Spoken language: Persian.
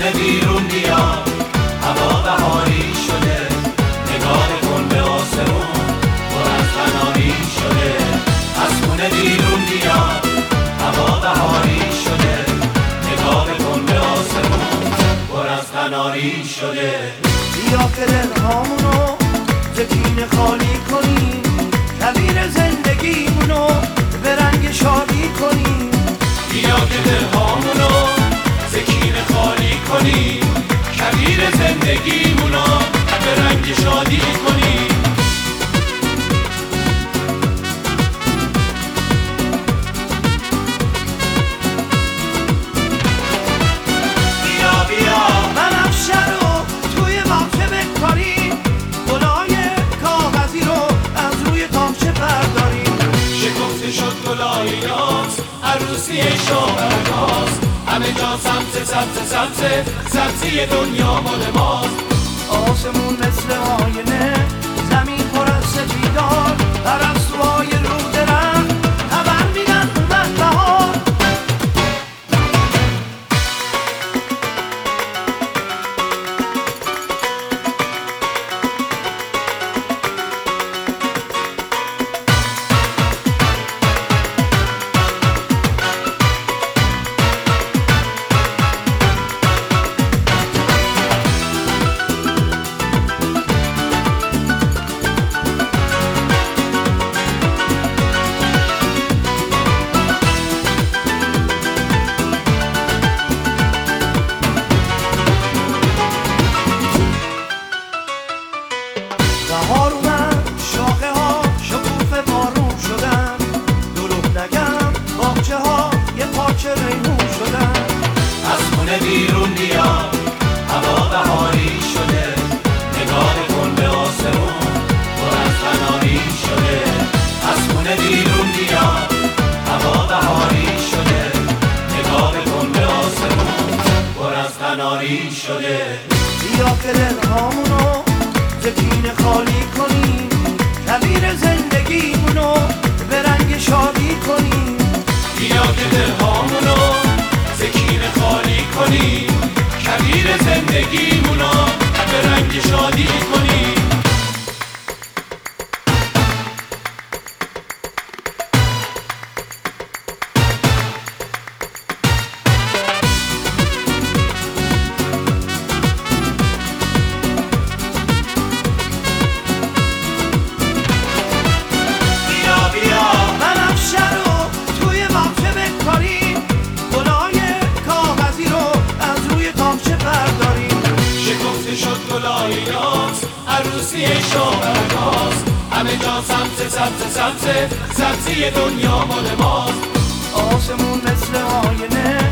خونه بیرون بیا، هوا بهاری شده، نگاه کن به آسمون پر از قناری شده. از خونه بیرون بیا، هوا بهاری شده، نگاه کن به آسمون پر از قناری شده. بیا که دلهامونو ز کینه خالی کنیم، کویر زندگیمونو به رنگ شادی کنیم. بیا که دلهامونو ز کینه خالی کنیم، کویر زندگیمونو به رنگ شادی کنیم. عروسی شاورماز، همه جا سبز سبز سبز، سبزی دنیا مال ماست. آسمون مثل آینه، زمین پر از سپیدار، پرستوهای رو درخت خبر میدن اومد بهار. بهار اومد، شاخه ها شکوفه بارون شدن، دروغ نگم باغچه ها یه پارچه ریحون شدن. از خونه بیرون بیا، هوا بهاری شده، نگاه کن به آسمون پر از قناری شده. از خونه بیرون بیا، هوا بهاری شده، نگاه کن به آسمون پر از قناری شده. بیا که دلهامونو ز کینه خالی کنیم، کویر زندگیمونو به رنگ شادی کنیم. بیا که دلهامونو ز کینه خالی کنیم، کویر زندگیمونو به رنگ شادی کنیم. عروسی شاورماز، همه جا سبز سبز سبز، سبزی دنیا مال ماست. آسمون مثل آینه،